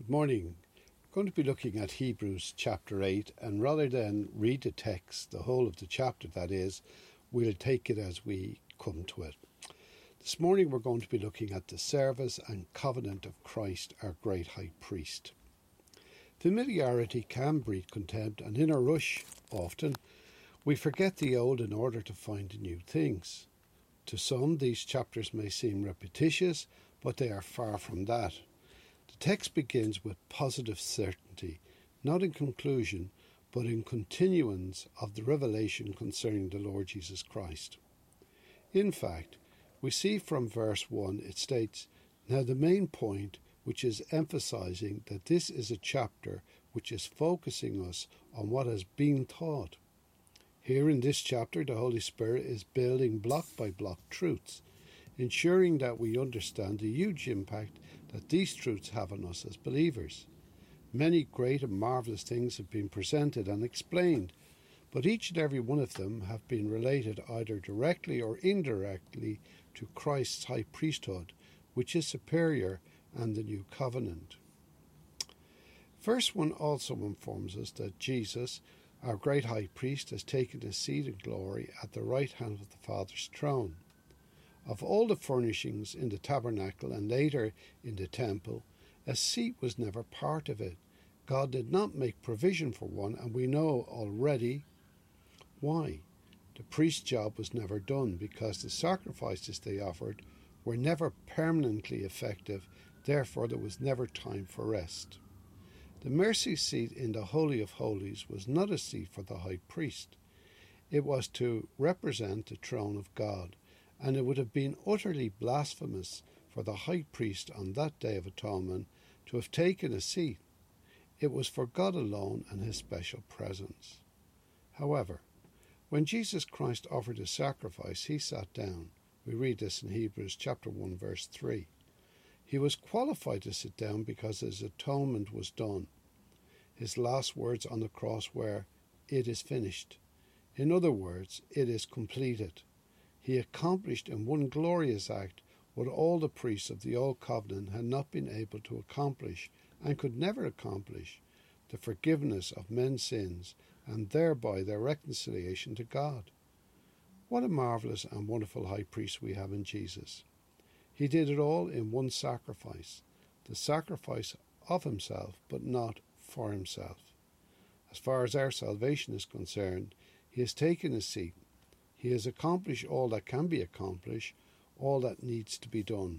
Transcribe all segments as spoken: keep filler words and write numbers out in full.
Good morning. We're going to be looking at Hebrews chapter eight, and rather than read the text, the whole of the chapter that is, we'll take it as we come to it. This morning we're going to be looking at the service and covenant of Christ, our great high priest. Familiarity can breed contempt, and in a rush, often, we forget the old in order to find new things. To some, these chapters may seem repetitious, but they are far from that. The text begins with positive certainty, not in conclusion, but in continuance of the revelation concerning the Lord Jesus Christ. In fact, we see from verse one, it states, "Now the main point, which is emphasizing that this is a chapter which is focusing us on what has been taught." Here in this chapter, the Holy Spirit is building block by block truths, ensuring that we understand the huge impact that these truths have on us as believers. Many great and marvellous things have been presented and explained, but each and every one of them have been related either directly or indirectly to Christ's high priesthood, which is superior, and the new covenant. Verse one also informs us that Jesus, our great high priest, has taken his seat in glory at the right hand of the Father's throne. Of all the furnishings in the tabernacle and later in the temple, a seat was never part of it. God did not make provision for one, and we know already why. The priest's job was never done because the sacrifices they offered were never permanently effective, therefore there was never time for rest. The mercy seat in the Holy of Holies was not a seat for the high priest. It was to represent the throne of God, and it would have been utterly blasphemous for the high priest on that day of atonement to have taken a seat. It was for God alone and his special presence. However, when Jesus Christ offered a sacrifice, he sat down. We read this in Hebrews chapter one, verse three. He was qualified to sit down because his atonement was done. His last words on the cross were, "It is finished." In other words, it is completed. He accomplished in one glorious act what all the priests of the Old Covenant had not been able to accomplish and could never accomplish, the forgiveness of men's sins and thereby their reconciliation to God. What a marvellous and wonderful high priest we have in Jesus. He did it all in one sacrifice, the sacrifice of himself, but not for himself. As far as our salvation is concerned, he has taken his seat. He has accomplished all that can be accomplished, all that needs to be done.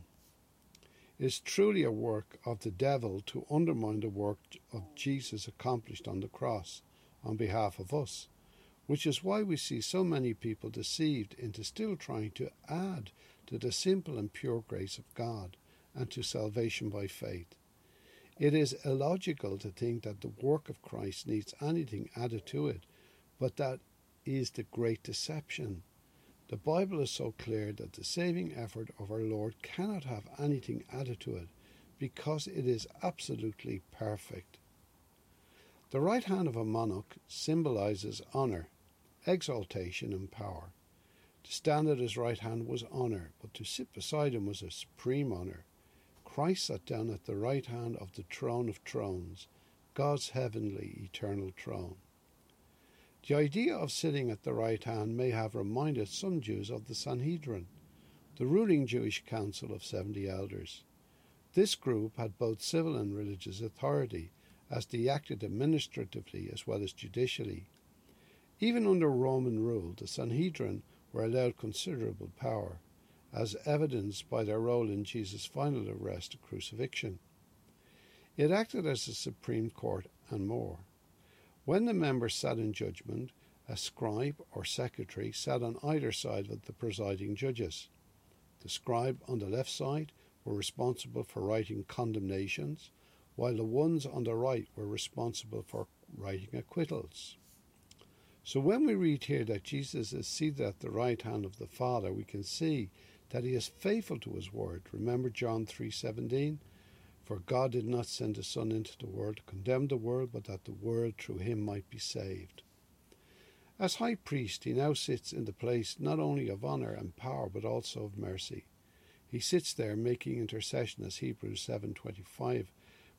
It is truly a work of the devil to undermine the work of Jesus accomplished on the cross on behalf of us, which is why we see so many people deceived into still trying to add to the simple and pure grace of God and to salvation by faith. It is illogical to think that the work of Christ needs anything added to it, but that is the great deception. The Bible is so clear that the saving effort of our Lord cannot have anything added to it because it is absolutely perfect. The right hand of a monarch symbolizes honour, exaltation and power. To stand at his right hand was honour, but to sit beside him was a supreme honour. Christ sat down at the right hand of the throne of thrones, God's heavenly eternal throne. The idea of sitting at the right hand may have reminded some Jews of the Sanhedrin, the ruling Jewish council of seventy elders. This group had both civil and religious authority, as they acted administratively as well as judicially. Even under Roman rule, the Sanhedrin were allowed considerable power, as evidenced by their role in Jesus' final arrest and crucifixion. It acted as a supreme court and more. When the members sat in judgment, a scribe or secretary sat on either side of the presiding judges. The scribe on the left side were responsible for writing condemnations, while the ones on the right were responsible for writing acquittals. So when we read here that Jesus is seated at the right hand of the Father, we can see that he is faithful to his word. Remember John three seventeen? For God did not send his Son into the world to condemn the world, but that the world through him might be saved. As high priest, he now sits in the place not only of honour and power, but also of mercy. He sits there making intercession, as Hebrews seven twenty-five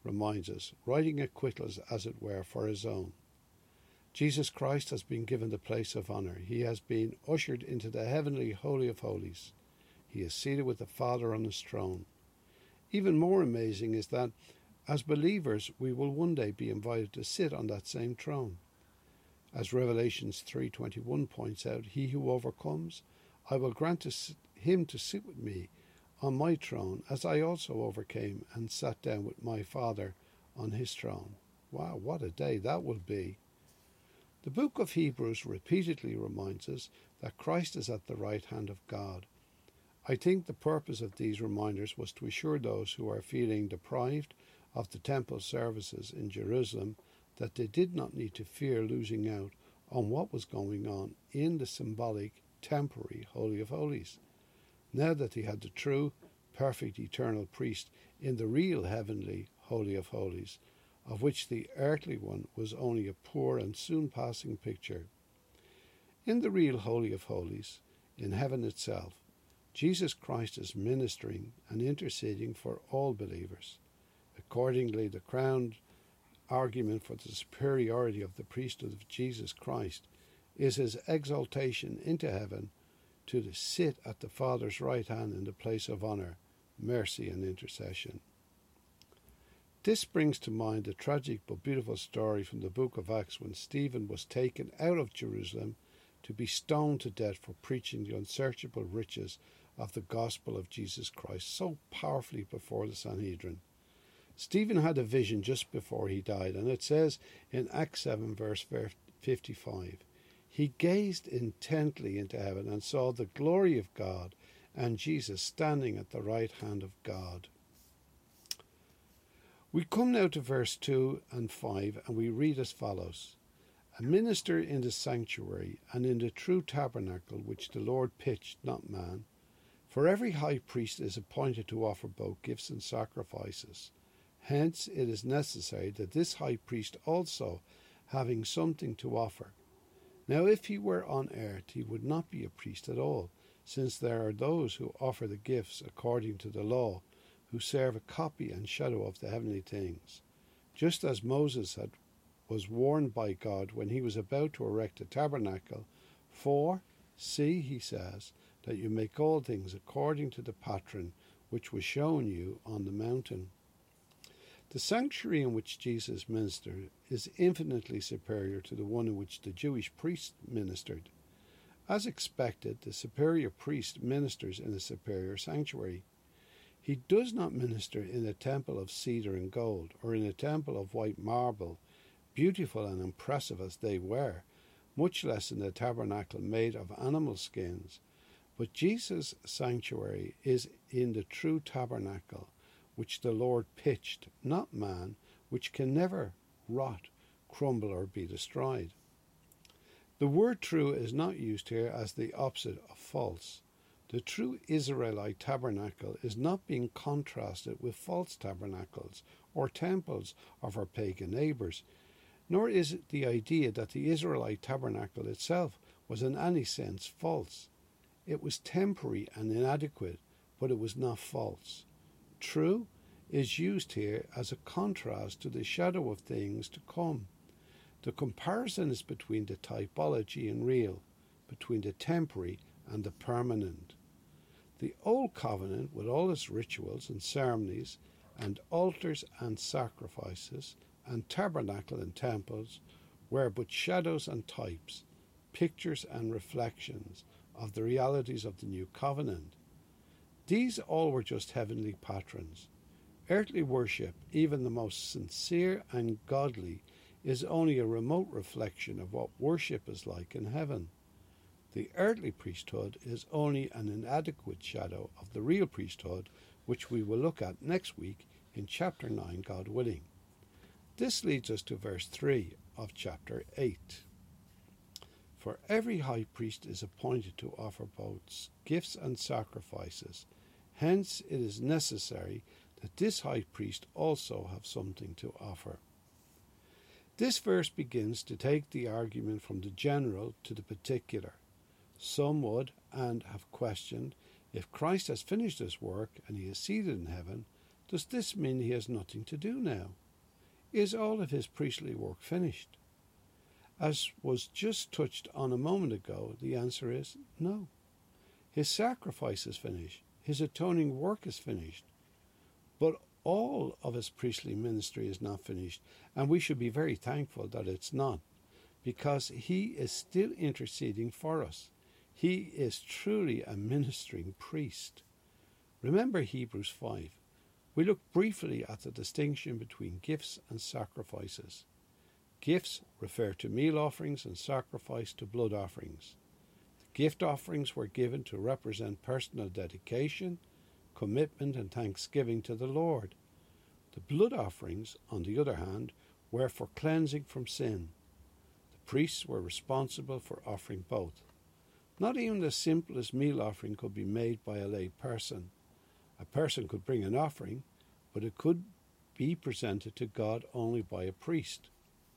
reminds us, writing acquittals as it were for his own. Jesus Christ has been given the place of honour. He has been ushered into the heavenly Holy of Holies. He is seated with the Father on his throne. Even more amazing is that, as believers, we will one day be invited to sit on that same throne. As Revelations three twenty-one points out, he who overcomes, I will grant to him to sit with me on my throne, as I also overcame and sat down with my Father on his throne. Wow, what a day that will be. The book of Hebrews repeatedly reminds us that Christ is at the right hand of God. I think the purpose of these reminders was to assure those who are feeling deprived of the temple services in Jerusalem that they did not need to fear losing out on what was going on in the symbolic, temporary Holy of Holies. Now that they had the true, perfect, eternal priest in the real heavenly Holy of Holies, of which the earthly one was only a poor and soon passing picture. In the real Holy of Holies, in heaven itself, Jesus Christ is ministering and interceding for all believers. Accordingly, the crowned argument for the superiority of the priesthood of Jesus Christ is his exaltation into heaven to sit at the Father's right hand in the place of honour, mercy and intercession. This brings to mind the tragic but beautiful story from the book of Acts when Stephen was taken out of Jerusalem to be stoned to death for preaching the unsearchable riches of the gospel of Jesus Christ so powerfully before the Sanhedrin. Stephen had a vision just before he died, and it says in Acts seven verse fifty-five, he gazed intently into heaven and saw the glory of God and Jesus standing at the right hand of God. We come now to verse two and five, and we read as follows. A minister in the sanctuary and in the true tabernacle which the Lord pitched, not man. For every high priest is appointed to offer both gifts and sacrifices. Hence it is necessary that this high priest also, having something to offer. Now if he were on earth, he would not be a priest at all, since there are those who offer the gifts according to the law, who serve a copy and shadow of the heavenly things. Just as Moses had, was warned by God when he was about to erect a tabernacle, for, see, he says, that you make all things according to the pattern which was shown you on the mountain. The sanctuary in which Jesus ministered is infinitely superior to the one in which the Jewish priest ministered. As expected, the superior priest ministers in a superior sanctuary. He does not minister in a temple of cedar and gold, or in a temple of white marble, beautiful and impressive as they were, much less in a tabernacle made of animal skins. But Jesus' sanctuary is in the true tabernacle, which the Lord pitched, not man, which can never rot, crumble, or be destroyed. The word true is not used here as the opposite of false. The true Israelite tabernacle is not being contrasted with false tabernacles or temples of our pagan neighbours, nor is it the idea that the Israelite tabernacle itself was in any sense false. It was temporary and inadequate, but it was not false. True is used here as a contrast to the shadow of things to come. The comparison is between the typology and real, between the temporary and the permanent. The Old Covenant, with all its rituals and ceremonies, and altars and sacrifices, and tabernacle and temples, were but shadows and types, pictures and reflections of the realities of the New Covenant. These all were just heavenly patrons. Earthly worship, even the most sincere and godly, is only a remote reflection of what worship is like in heaven. The earthly priesthood is only an inadequate shadow of the real priesthood, which we will look at next week in chapter nine, God willing. This leads us to verse three of chapter eight. For every high priest is appointed to offer both gifts and sacrifices. Hence it is necessary that this high priest also have something to offer. This verse begins to take the argument from the general to the particular. Some would, and have questioned, if Christ has finished his work and he is seated in heaven, does this mean he has nothing to do now? Is all of his priestly work finished? As was just touched on a moment ago, the answer is no. His sacrifice is finished. His atoning work is finished. But all of his priestly ministry is not finished, and we should be very thankful that it's not, because he is still interceding for us. He is truly a ministering priest. Remember Hebrews five. We looked briefly at the distinction between gifts and sacrifices. Gifts refer to meal offerings and sacrifice to blood offerings. The gift offerings were given to represent personal dedication, commitment and thanksgiving to the Lord. The blood offerings, on the other hand, were for cleansing from sin. The priests were responsible for offering both. Not even the simplest meal offering could be made by a lay person. A person could bring an offering, but it could be presented to God only by a priest.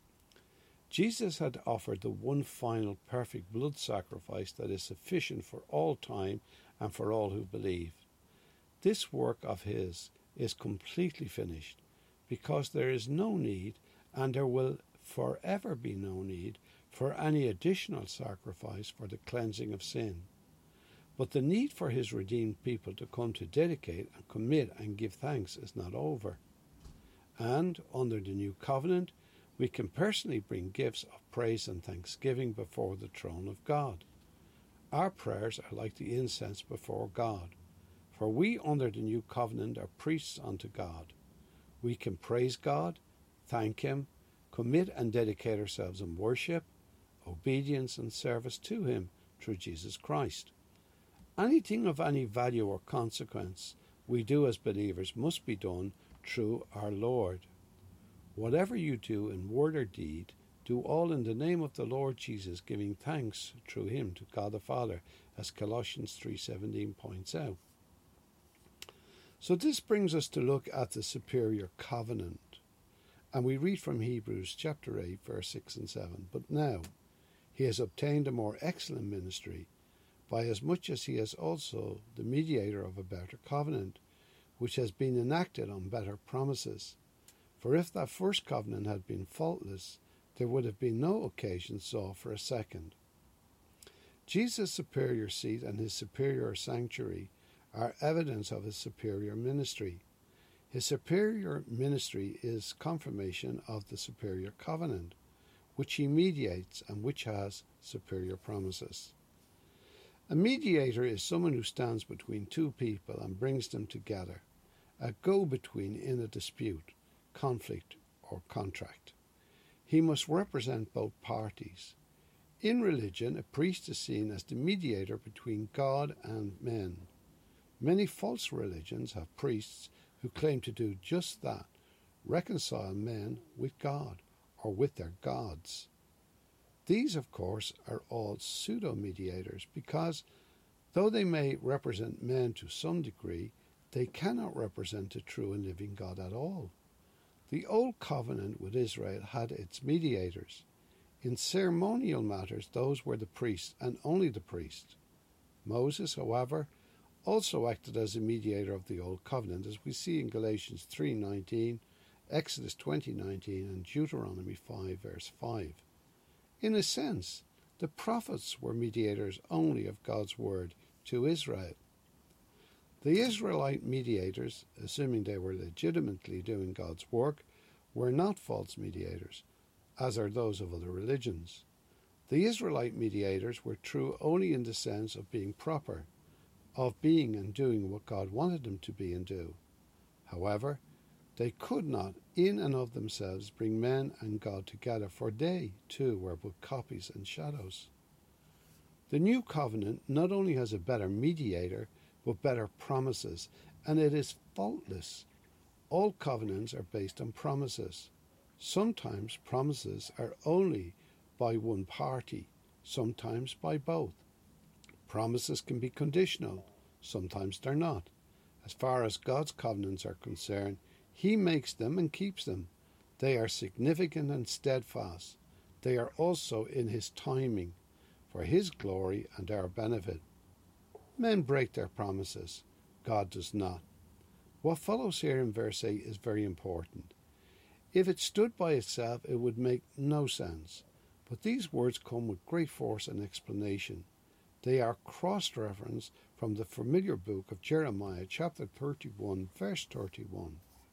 Jesus had offered the one final perfect blood sacrifice that is sufficient for all time and for all who believe. This work of his is completely finished, because there is no need, and there will forever be no need, for any additional sacrifice for the cleansing of sin. But the need for his redeemed people to come to dedicate and commit and give thanks is not over. And under the new covenant, we can personally bring gifts of praise and thanksgiving before the throne of God. Our prayers are like the incense before God. For we under the new covenant are priests unto God. We can praise God, thank him, commit and dedicate ourselves in worship, obedience and service to him through Jesus Christ. Anything of any value or consequence we do as believers must be done through our Lord. Whatever you do in word or deed, do all in the name of the Lord Jesus, giving thanks through him to God the Father, as Colossians three seventeen points out. So this brings us to look at the superior covenant. And we read from Hebrews chapter eight, verse six and seven. But now he has obtained a more excellent ministry, by as much as he is also the mediator of a better covenant, which has been enacted on better promises. For if that first covenant had been faultless, there would have been no occasion sought for a second. Jesus' superior seat and his superior sanctuary are evidence of his superior ministry. His superior ministry is confirmation of the superior covenant, which he mediates and which has superior promises. A mediator is someone who stands between two people and brings them together, a go-between in a dispute, conflict, or contract. He must represent both parties. In religion, a priest is seen as the mediator between God and men. Many false religions have priests who claim to do just that, reconcile men with God or with their gods. These, of course, are all pseudo-mediators because, though they may represent men to some degree, they cannot represent the true and living God at all. The Old Covenant with Israel had its mediators. In ceremonial matters, those were the priests and only the priests. Moses, however, also acted as a mediator of the Old Covenant, as we see in Galatians three nineteen, Exodus twenty nineteen, and Deuteronomy five, verse five. In a sense, the prophets were mediators only of God's word to Israel. The Israelite mediators, assuming they were legitimately doing God's work, were not false mediators, as are those of other religions. The Israelite mediators were true only in the sense of being proper, of being and doing what God wanted them to be and do. However, they could not, in and of themselves, bring men and God together, for they, too, were but copies and shadows. The new covenant not only has a better mediator, but better promises, and it is faultless. All covenants are based on promises. Sometimes promises are only by one party, sometimes by both. Promises can be conditional, sometimes they're not. As far as God's covenants are concerned, he makes them and keeps them. They are significant and steadfast. They are also in his timing, for his glory and our benefit. Men break their promises. God does not. What follows here in verse eight is very important. If it stood by itself, it would make no sense. But these words come with great force and explanation. They are cross-referenced from the familiar book of Jeremiah, chapter thirty-one, verse thirty-one.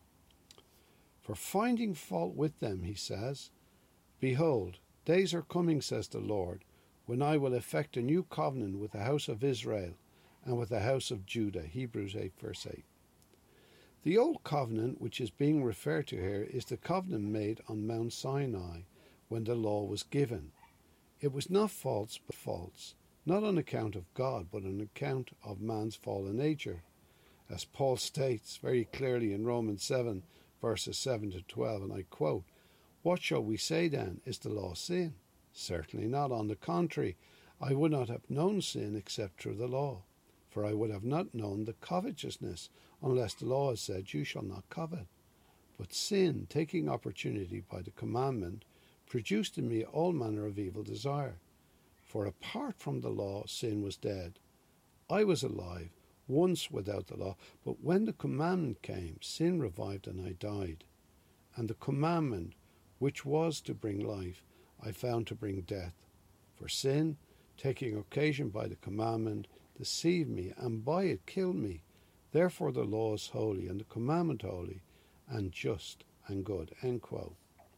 For finding fault with them, he says, Behold, days are coming, says the Lord, when I will effect a new covenant with the house of Israel and with the house of Judah. Hebrews eight, verse eight. The old covenant which is being referred to here is the covenant made on Mount Sinai when the law was given. It was not false, but false, not on account of God, but on account of man's fallen nature. As Paul states very clearly in Romans seven, verses seven to twelve, and I quote, What shall we say then? Is the law sin? Certainly not. On the contrary, I would not have known sin except through the law. For I would have not known the covetousness, unless the law has said, You shall not covet. But sin, taking opportunity by the commandment, produced in me all manner of evil desire. For apart from the law, sin was dead. I was alive, once without the law, but when the commandment came, sin revived and I died. And the commandment, which was to bring life, I found to bring death. For sin, taking occasion by the commandment, deceived me, and by it killed me. Therefore the law is holy, and the commandment holy, and just, and good. End quote.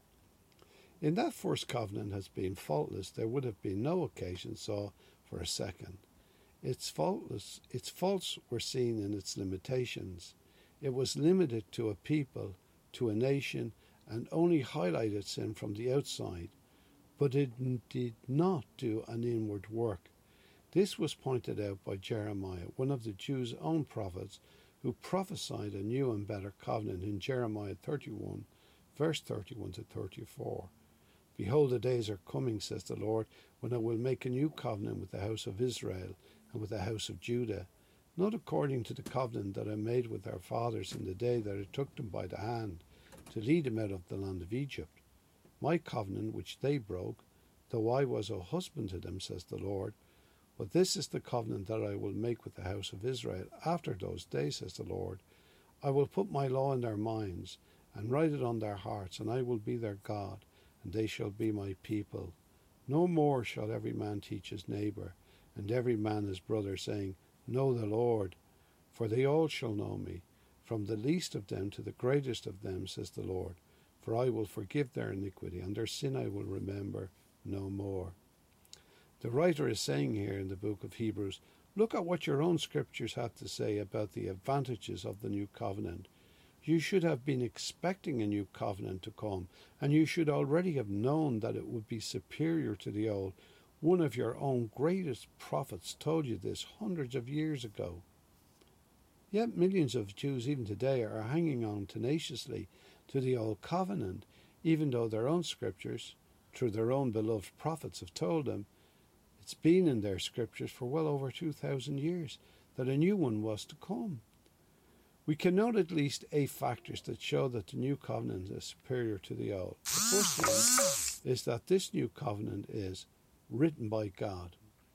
In that first covenant has been faultless, there would have been no occasion saw for a second. Its faultless, its faults were seen in its limitations. It was limited to a people, to a nation, and only highlighted sin from the outside, but it did not do an inward work. This was pointed out by Jeremiah, one of the Jews' own prophets, who prophesied a new and better covenant in Jeremiah thirty-one, verse thirty-one to thirty-four. Behold, the days are coming, says the Lord, when I will make a new covenant with the house of Israel and with the house of Judah, not according to the covenant that I made with their fathers in the day that I took them by the hand to lead them out of the land of Egypt. My covenant which they broke, though I was a husband to them, says the Lord. But this is the covenant that I will make with the house of Israel after those days, says the Lord. I will put my law in their minds, and write it on their hearts, and I will be their God, and they shall be my people. No more shall every man teach his neighbour, and every man his brother, saying, Know the Lord, for they all shall know me, from the least of them to the greatest of them, says the Lord. For I will forgive their iniquity, and their sin I will remember no more. The writer is saying here in the book of Hebrews, look at what your own scriptures have to say about the advantages of the new covenant. You should have been expecting a new covenant to come, and you should already have known that it would be superior to the old. One of your own greatest prophets told you this hundreds of years ago. Yet millions of Jews even today are hanging on tenaciously to the old covenant, even though their own scriptures, through their own beloved prophets, have told them, it's been in their scriptures for well over two thousand years, that a new one was to come. We can note at least eight factors that show that the new covenant is superior to the old. The first one is that this new covenant is written by God.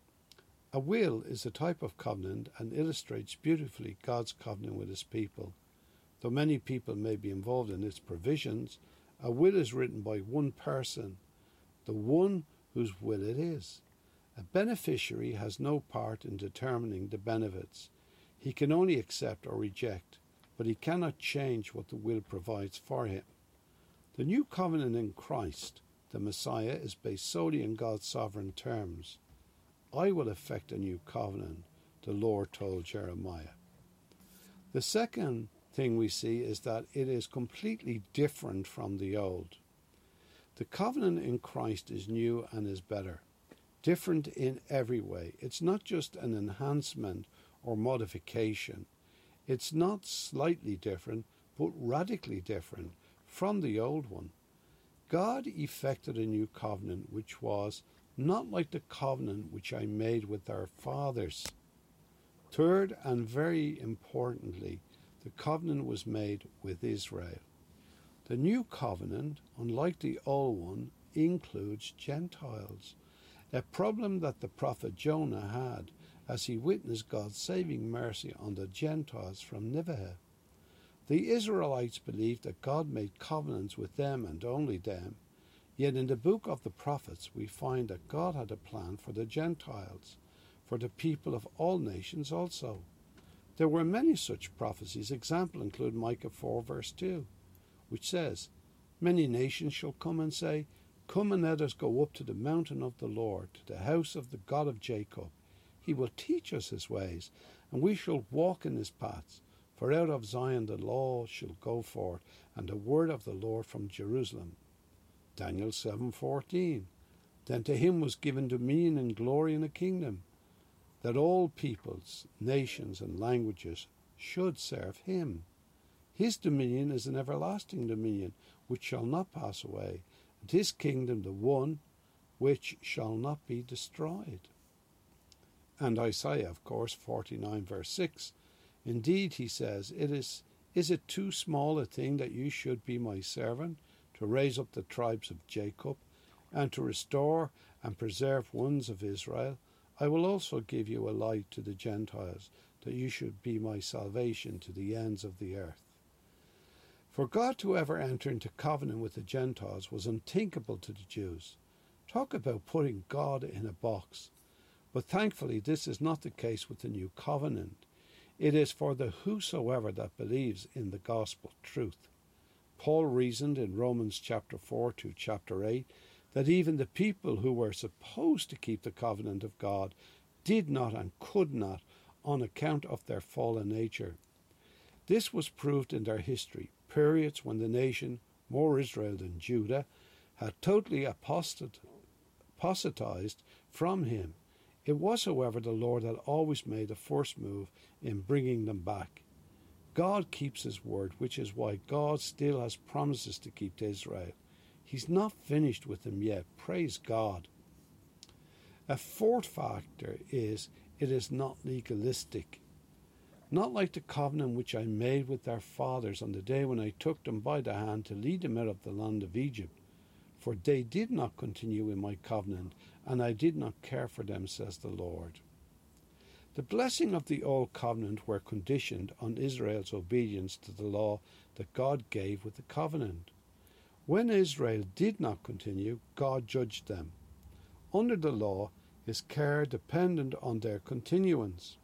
A will is a type of covenant and illustrates beautifully God's covenant with his people. Though many people may be involved in its provisions, a will is written by one person, the one whose will it is. A beneficiary has no part in determining the benefits. He can only accept or reject, but he cannot change what the will provides for him. The new covenant in Christ, the Messiah, is based solely on God's sovereign terms. I will effect a new covenant, the Lord told Jeremiah. The second thing we see is that it is completely different from the old. The covenant in Christ is new and is better. Different in every way. It's not just an enhancement or modification. It's not slightly different, but radically different from the old one. God effected a new covenant which was not like the covenant which I made with our fathers. Third, and very importantly, the covenant was made with Israel. The new covenant, unlike the old one, includes Gentiles. A problem that the prophet Jonah had as he witnessed God's saving mercy on the Gentiles from Nineveh. The Israelites believed that God made covenants with them and only them, yet in the book of the prophets we find that God had a plan for the Gentiles, for the people of all nations also. There were many such prophecies. Example include Micah four verse two, which says, "Many nations shall come and say, Come and let us go up to the mountain of the Lord, to the house of the God of Jacob. He will teach us his ways, and we shall walk in his paths. For out of Zion the law shall go forth, and the word of the Lord from Jerusalem." Daniel seven fourteen. "Then to him was given dominion and glory and a kingdom, that all peoples, nations, and languages should serve him. His dominion is an everlasting dominion, which shall not pass away, and his kingdom the one which shall not be destroyed." And Isaiah, of course, forty-nine verse six. "Indeed," he says, it is, is it too small a thing that you should be my servant, to raise up the tribes of Jacob, and to restore and preserve ones of Israel? I will also give you a light to the Gentiles, that you should be my salvation to the ends of the earth." For God to ever enter into covenant with the Gentiles was unthinkable to the Jews. Talk about putting God in a box. But thankfully this is not the case with the new covenant. It is for the whosoever that believes in the gospel truth. Paul reasoned in Romans chapter four to chapter eight that even the people who were supposed to keep the covenant of God did not and could not on account of their fallen nature. This was proved in their history, periods when the nation, more Israel than Judah, had totally apostat- apostatized from him. It was, however, the Lord that always made the first move in bringing them back. God keeps his word, which is why God still has promises to keep to Israel. He's not finished with them yet. Praise God. A fourth factor is it is not legalistic. Not like the covenant which I made with their fathers on the day when I took them by the hand to lead them out of the land of Egypt. For they did not continue in my covenant, and I did not care for them, says the Lord. The blessing of the old covenant were conditioned on Israel's obedience to the law that God gave with the covenant. When Israel did not continue, God judged them. Under the law, his care depended on their continuance.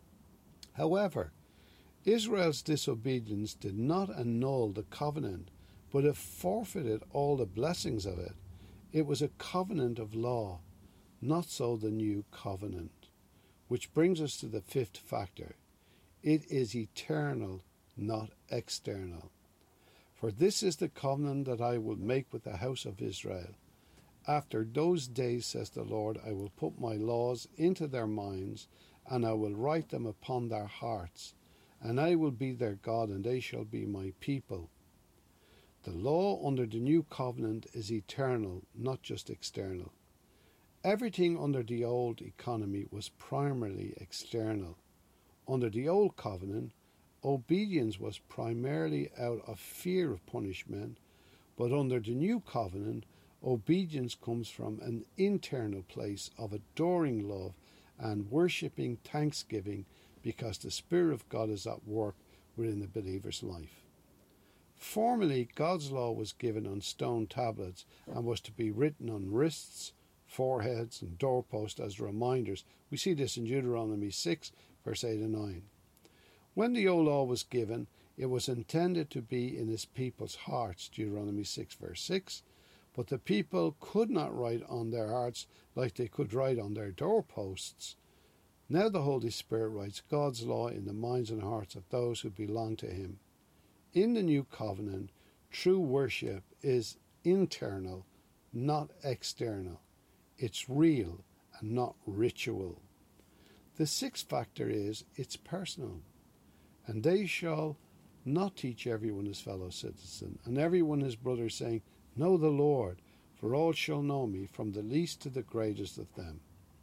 However, Israel's disobedience did not annul the covenant, but it forfeited all the blessings of it. It was a covenant of law, not so the new covenant. Which brings us to the fifth factor. It is eternal, not external. For this is the covenant that I will make with the house of Israel. After those days, says the Lord, I will put my laws into their minds, and I will write them upon their hearts, and I will be their God, and they shall be my people. The law under the new covenant is eternal, not just external. Everything under the old economy was primarily external. Under the old covenant, obedience was primarily out of fear of punishment, but under the new covenant, obedience comes from an internal place of adoring love and worshipping thanksgiving because the Spirit of God is at work within the believer's life. Formerly, God's law was given on stone tablets and was to be written on wrists, foreheads, and doorposts as reminders. We see this in Deuteronomy six, verse eight and nine. When the old law was given, it was intended to be in his people's hearts, Deuteronomy six, verse six, but the people could not write on their hearts like they could write on their doorposts. Now the Holy Spirit writes God's law in the minds and hearts of those who belong to him. In the new covenant, true worship is internal, not external. It's real and not ritual. The sixth factor is it's personal. And they shall not teach everyone his fellow citizen, and everyone his brother, saying, Know the Lord, for all shall know me, from the least to the greatest of them.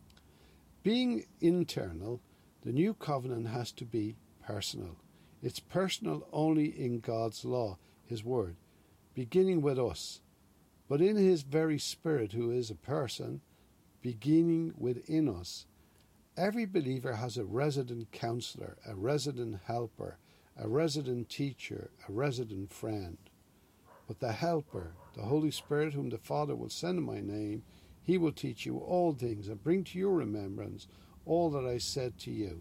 Being internal, the new covenant has to be personal. It's personal only in God's law, his word, beginning with us, but in his very Spirit, who is a person, beginning within us. Every believer has a resident counselor, a resident helper, a resident teacher, a resident friend. But the Helper, the Holy Spirit, whom the Father will send in my name, he will teach you all things and bring to your remembrance all that I said to you.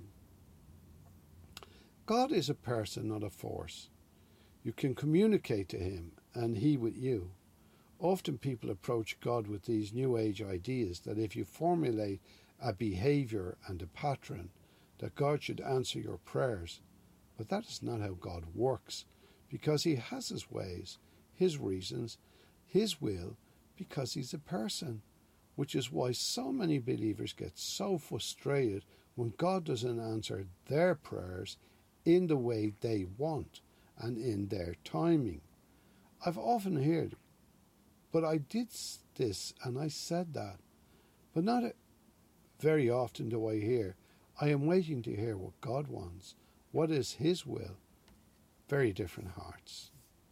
God is a person, not a force. You can communicate to him and he with you. Often people approach God with these New Age ideas that if you formulate a behaviour and a pattern, that God should answer your prayers. But that is not how God works, because he has his ways, his reasons, his will, because he's a person, which is why so many believers get so frustrated when God doesn't answer their prayers in the way they want and in their timing. I've often heard, but I did this and I said that. But not very often do I hear, I am waiting to hear what God wants. What is his will? Very different hearts.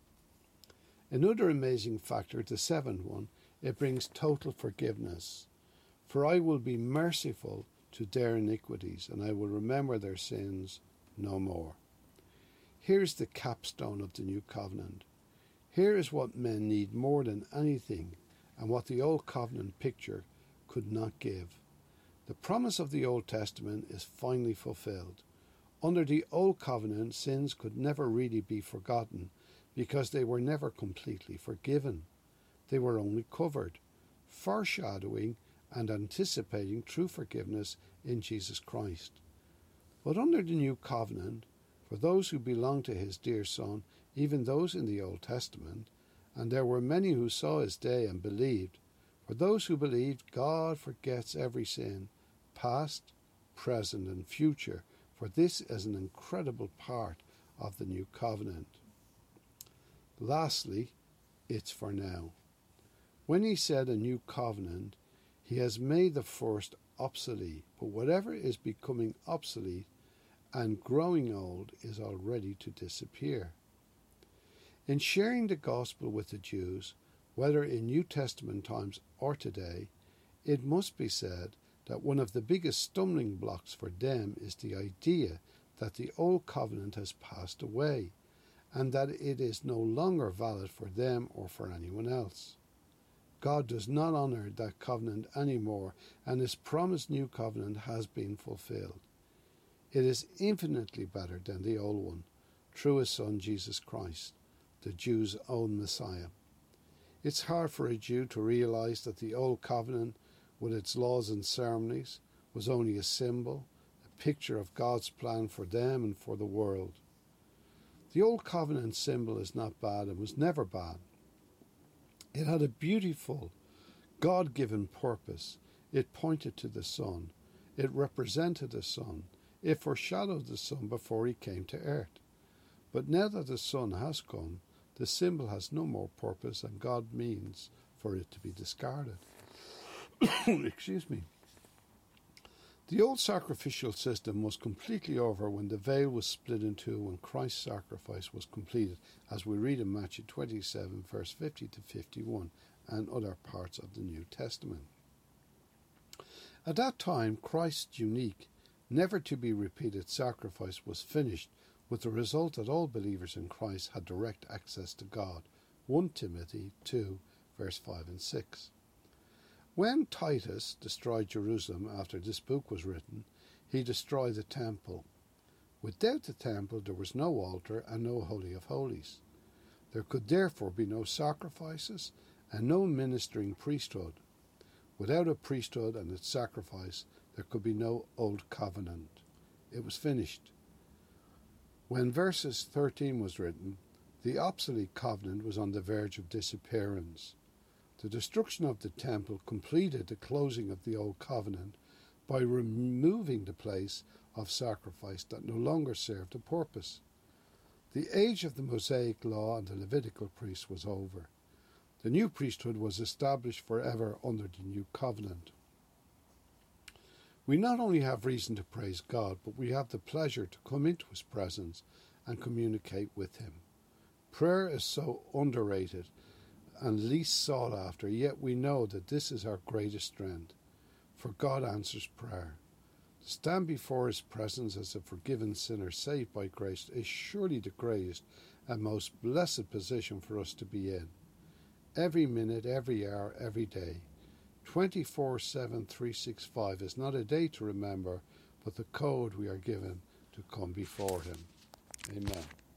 Another amazing factor, the seventh one, it brings total forgiveness. For I will be merciful to their iniquities, and I will remember their sins no more. Here's the capstone of the new covenant. Here is what men need more than anything, and what the old covenant picture could not give. The promise of the Old Testament is finally fulfilled. Under the Old Covenant, sins could never really be forgotten because they were never completely forgiven. They were only covered, foreshadowing and anticipating true forgiveness in Jesus Christ. But under the New Covenant, for those who belong to his dear Son, even those in the Old Testament, and there were many who saw his day and believed, for those who believed, God forgets every sin, past, present, and future, for this is an incredible part of the new covenant. Lastly, it's for now. When he said a new covenant, he has made the first obsolete, but whatever is becoming obsolete and growing old is already to disappear. In sharing the gospel with the Jews, whether in New Testament times or today, it must be said that one of the biggest stumbling blocks for them is the idea that the old covenant has passed away and that it is no longer valid for them or for anyone else. God does not honour that covenant anymore, and his promised new covenant has been fulfilled. It is infinitely better than the old one, through his Son Jesus Christ, the Jews' own Messiah. It's hard for a Jew to realise that the old covenant, with its laws and ceremonies, was only a symbol, a picture of God's plan for them and for the world. The old covenant symbol is not bad and was never bad. It had a beautiful, God-given purpose. It pointed to the Son. It represented the Son. It foreshadowed the Son before he came to earth. But now that the Son has come, the symbol has no more purpose, and God means for it to be discarded. Excuse me. The old sacrificial system was completely over when the veil was split in two when Christ's sacrifice was completed, as we read in Matthew twenty-seven, verse fifty to fifty-one, and other parts of the New Testament. At that time, Christ's unique, never-to-be-repeated sacrifice was finished, with the result that all believers in Christ had direct access to God. First Timothy two, verse five and six. When Titus destroyed Jerusalem after this book was written, he destroyed the temple. Without the temple there was no altar and no Holy of Holies. There could therefore be no sacrifices and no ministering priesthood. Without a priesthood and its sacrifice, there could be no old covenant. It was finished. When verses thirteen was written, the obsolete covenant was on the verge of disappearance. The destruction of the temple completed the closing of the old covenant by removing the place of sacrifice that no longer served a purpose. The age of the Mosaic law and the Levitical priest was over. The new priesthood was established forever under the new covenant. We not only have reason to praise God, but we have the pleasure to come into his presence and communicate with him. Prayer is so underrated and least sought after, yet we know that this is our greatest strength, for God answers prayer. To stand before his presence as a forgiven sinner saved by grace is surely the greatest and most blessed position for us to be in. Every minute, every hour, every day. twenty-four seven, three sixty-five is not a day to remember, but the code we are given to come before him. Amen.